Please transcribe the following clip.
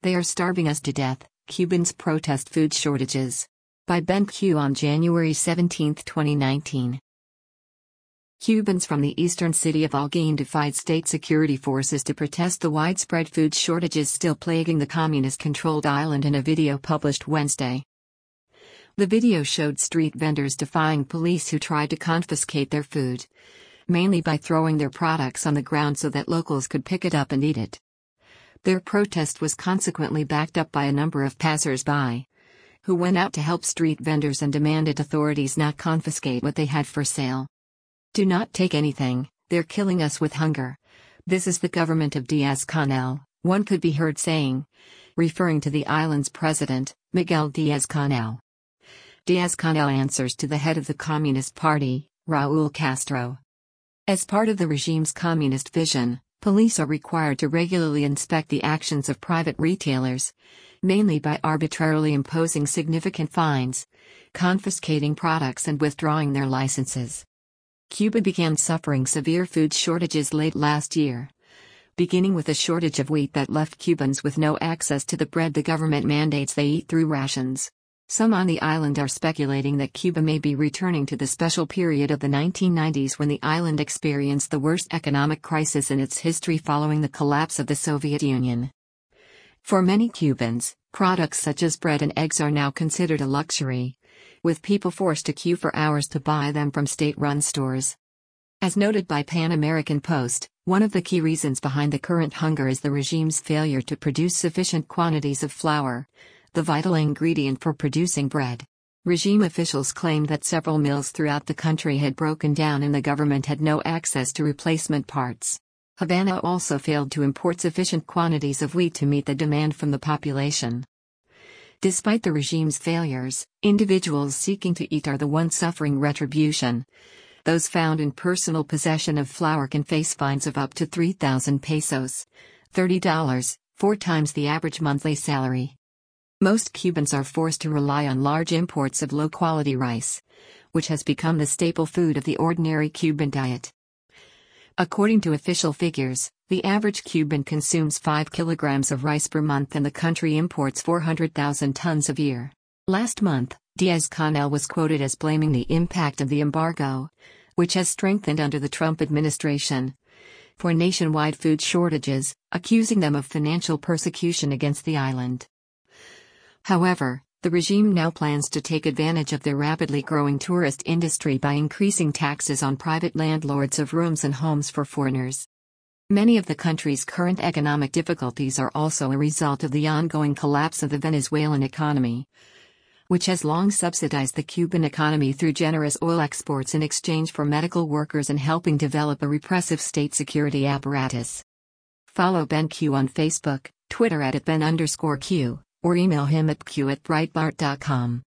They are starving us to death, Cubans protest food shortages. By Ben Q on January 17, 2019. Cubans from the eastern city of Holguín defied state security forces to protest the widespread food shortages still plaguing the communist-controlled island in a video published Wednesday. The video showed street vendors defying police who tried to confiscate their food, mainly by throwing their products on the ground so that locals could pick it up and eat it. Their protest was consequently backed up by a number of passers-by, who went out to help street vendors and demanded authorities not confiscate what they had for sale. "Do not take anything, they're killing us with hunger. This is the government of Díaz-Canel," one could be heard saying, referring to the island's president, Miguel Díaz-Canel. Díaz-Canel answers to the head of the Communist Party, Raúl Castro. As part of the regime's communist vision, police are required to regularly inspect the actions of private retailers, mainly by arbitrarily imposing significant fines, confiscating products and withdrawing their licenses. Cuba began suffering severe food shortages late last year, beginning with a shortage of wheat that left Cubans with no access to the bread the government mandates they eat through rations. Some on the island are speculating that Cuba may be returning to the special period of the 1990s when the island experienced the worst economic crisis in its history following the collapse of the Soviet Union. For many Cubans, products such as bread and eggs are now considered a luxury, with people forced to queue for hours to buy them from state-run stores. As noted by Pan American Post, one of the key reasons behind the current hunger is the regime's failure to produce sufficient quantities of flour, the vital ingredient for producing bread. Regime officials claimed that several mills throughout the country had broken down and the government had no access to replacement parts. Havana also failed to import sufficient quantities of wheat to meet the demand from the population. Despite the regime's failures, individuals seeking to eat are the ones suffering retribution. Those found in personal possession of flour can face fines of up to 3,000 pesos, $30, 4 times the average monthly salary. Most Cubans are forced to rely on large imports of low-quality rice, which has become the staple food of the ordinary Cuban diet. According to official figures, the average Cuban consumes 5 kilograms of rice per month and the country imports 400,000 tons a year. Last month, Díaz-Canel was quoted as blaming the impact of the embargo, which has strengthened under the Trump administration, for nationwide food shortages, accusing them of financial persecution against the island. However, the regime now plans to take advantage of their rapidly growing tourist industry by increasing taxes on private landlords of rooms and homes for foreigners. Many of the country's current economic difficulties are also a result of the ongoing collapse of the Venezuelan economy, which has long subsidized the Cuban economy through generous oil exports in exchange for medical workers and helping develop a repressive state security apparatus. Follow Ben Q on Facebook, Twitter @Ben_Q, or email him at q@breitbart.com.